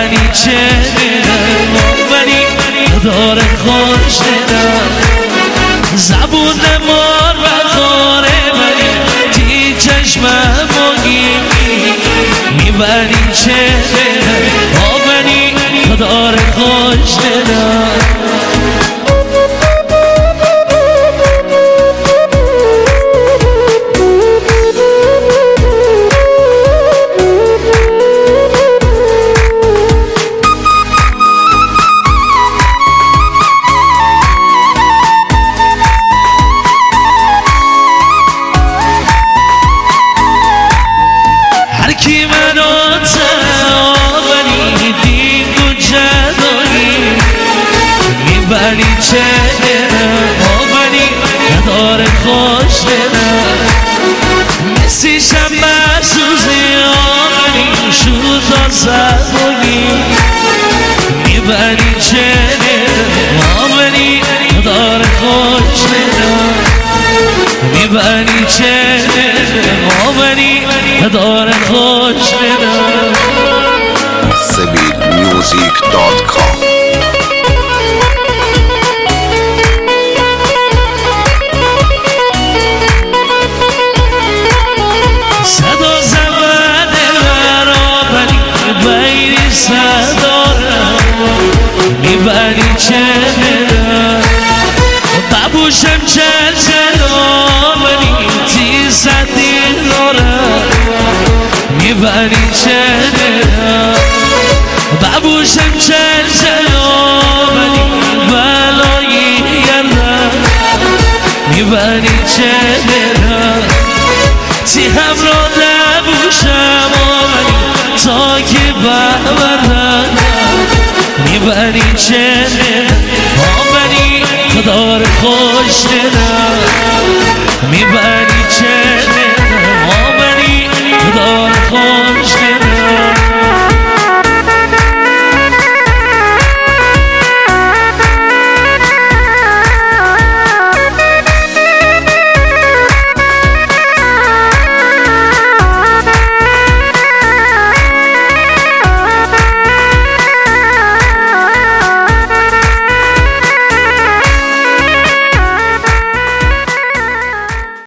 میبری چه میبری داره خوش زبون مار و خاره بری تی چشمم میبری چه میبری داره خوش کی منو تاوری دید و جدایی میبری چه آوری نداره خوش مثی شنبه سوزی آوری شود و زبانی میبری چه آوری نداره خوش میبری چه آوری نداره خوش SabilMusic.com صدا زبان برابری بینی صدا میبری چه ببوشم چل آمنی تی زدی میبری چه ببوشم چل آمنی بلایی گردم میبری چه تی همراه نبوشم آمنی تا که ببردم میبری چه آمنی خدار خوش میبری چه آمنی خدار خوش